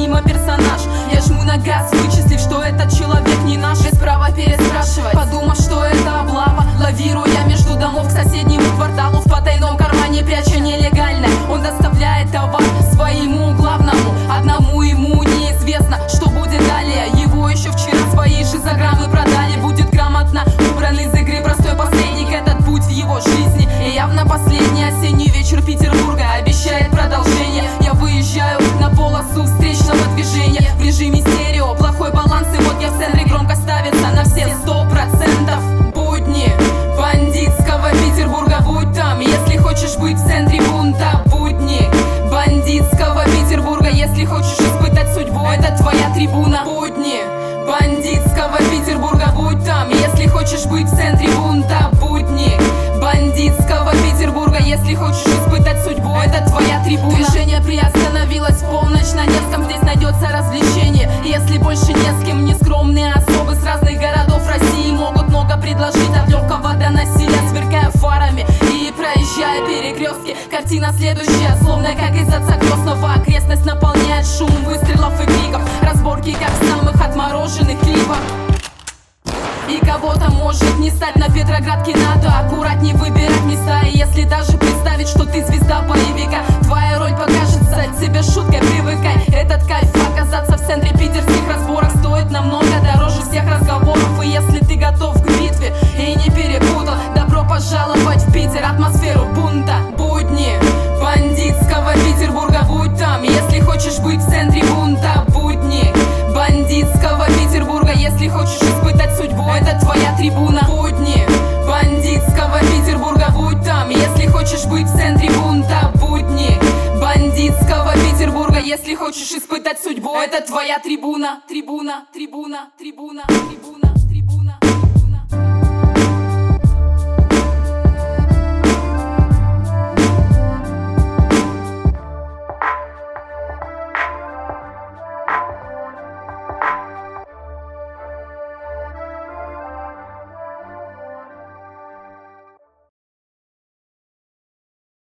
мимо персонаж. Я жму на газ, вычислив, что этот человек не наш. Без права переспрашивать, подумав, что это облава. Лавируя между домов к соседнему кварталу, в потайном кармане пряча нелегально, он доставляет товар своему главному. Одному ему неизвестно, что будет далее. Его еще вчера свои же за граммы продали. Будет грамотно убран из игры простой посредник. Этот путь в его жизни и явно последний осенний вечер Петербурга обещает продолжение. Я выезжаю на полосу встречного движения в режиме стерео, плохой баланс, и вот я в центре, громко ставится на все 100%. Будни бандитского Петербурга, будь там, если хочешь быть в центре бунта. Будни бандитского Петербурга, если хочешь испытать судьбу, это твоя трибуна. Будни бандитского Петербурга, будь там, если хочешь быть в центре бунта. Будни бандитского Петербурга, если хочешь испытать судьбу, это твоя трибуна. Движение приостановилось в полночь на Невском, здесь найдется развлечение. Если больше не с кем, нескромные особы с разных городов России могут много предложить, от легкого до насилия, сверкая фарами и проезжая перекрестки. Картина следующая, словно как из отца крестного. Окрестность наполняет шум выстрелов и криков, разборки как в самых отмороженных клипах. И кого-то может не стать на Петроградке, надо аккуратней выбирать места. И если даже представить, что ты звезда боевика, твоя роль покажется тебе шуткой, привыкай. Этот кайф оказаться в центре питерских разборок стоит намного дороже всех разговоров. И если ты готов к битве и не перепутал, добро пожаловать в Питер, атмосферу бунта. Будни бандитского Петербурга, будь там, если хочешь быть в центре бунта. Будни бандитского Петербурга, если хочешь испытать судьбу, это твоя трибуна. Будни бандитского Петербурга, будь там, если хочешь быть в центре бунта. Будни бандитского Петербурга, если хочешь испытать судьбу, это твоя трибуна. Трибуна, трибуна, трибуна, трибуна, трибуна.